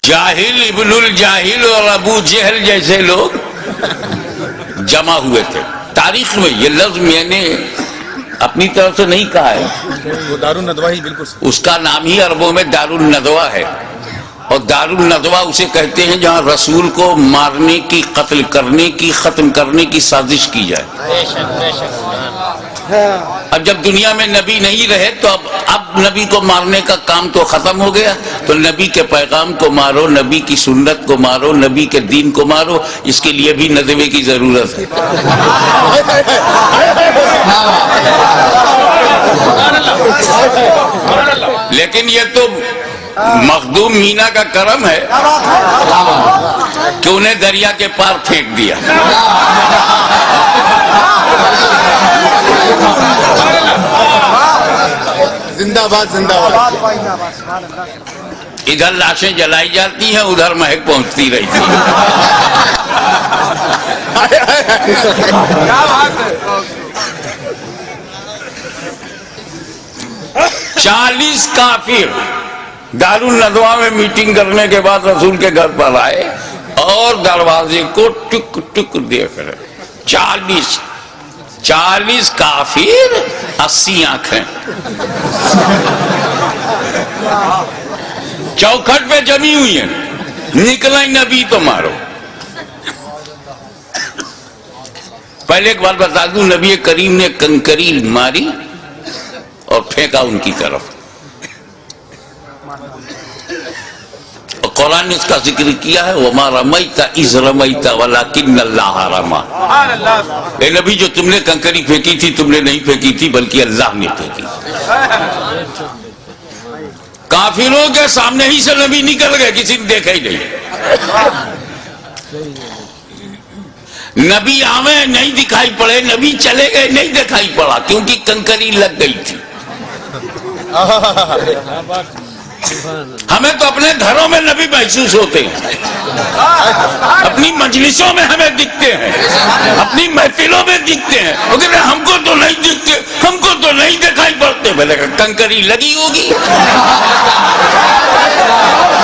جاہل، ابن الجاہل اور ابو جہل جیسے لوگ جمع ہوئے تھے تاریخ میں. یہ لفظ میں نے اپنی طرف سے نہیں کہا ہے، وہ دار الندوہ ہی بالکل اس کا نام ہی عربوں میں دار الندوہ ہے. اور دار الندوہ اسے کہتے ہیں جہاں رسول کو مارنے کی، قتل کرنے کی، ختم کرنے کی سازش کی جائے. اب جب دنیا میں نبی نہیں رہے تو اب نبی کو مارنے کا کام تو ختم ہو گیا. تو نبی کے پیغام کو مارو، نبی کی سنت کو مارو، نبی کے دین کو مارو. اس کے لیے بھی ندوے کی ضرورت ہے. لیکن یہ تو مخدوم مینا کا کرم ہے کہ انہیں دریا کے پار پھینک دیا. زندہ باد زندہ باد. ادھر لاشیں جلائی جاتی ہیں، ادھر مہک پہنچتی رہی تھی. 40 کافر دار الندوہ میں میٹنگ کرنے کے بعد رسول کے گھر پر آئے اور دروازے کو ٹک ٹک دیکھ رہے. 40 کافر، 80 آنکھیں چوکھٹ پہ جمی ہوئی ہیں. نکلا نبی تو مارو. پہلے ایک بات بتا دوں، نبی کریم نے کنکری ماری اور پھینکا ان کی طرف. اور قرآن نے اس کا ذکر کیا ہے وَمَا رَمَيْتَ إِذْ رَمَيْتَ وَلَكِنَّ اللَّهَ رَمَى. اے نبی جو تم نے کنکری پھینکی تھی تم نے نہیں پھینکی تھی بلکہ اللہ نے پھینکی. کافروں کے سامنے ہی سے نبی نکل گئے، کسی نے دیکھا ہی نہیں. نبی آویں نہیں دکھائی پڑے، نبی چلے گئے نہیں دکھائی پڑا کیونکہ کنکری لگ گئی تھی. ہمیں تو اپنے گھروں میں نبی محسوس ہوتے ہیں، اپنی مجلسوں میں ہمیں دکھتے ہیں، اپنی محفلوں میں دکھتے ہیں، لیکن ہم کو تو نہیں دکھتے، ہم کو تو نہیں دکھائی پڑتے. بھلے کنکری لگی ہوگی.